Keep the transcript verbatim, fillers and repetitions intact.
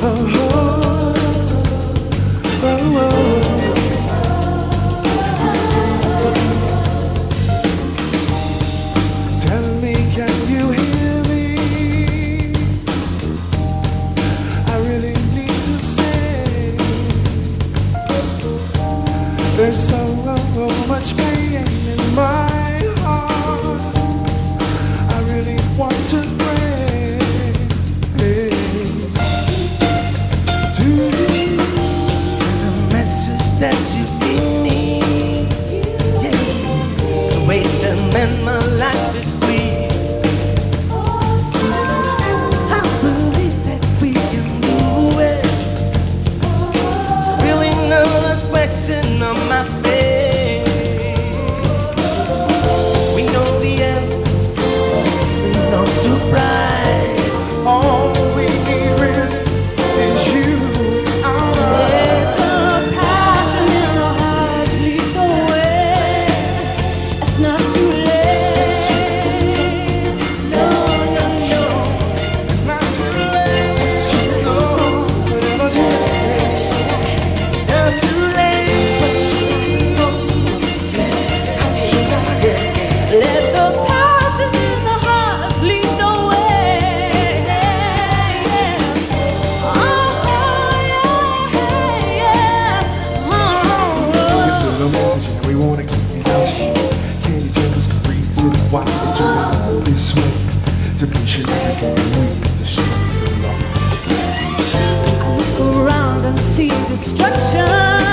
There's so much pain in my heart. I really want to pray to you. The message that you give me, yeah. The way to mend my life is clear. I believe that we can move it. It's really not a question of my faith. We know the answer, no surprise. All we need really is you. Let the passion in our hearts lead the way. It's not too late. No, no, no. It's not too late. You know, never too late. Not too late. Let the passion in the hearts lead the way. Oh, yeah, yeah. Oh. It's a little message and we want to get it out to you. Can you tell us the reason why it's turning out this way? To be sure that you can read to show you the law. I look around and see destruction.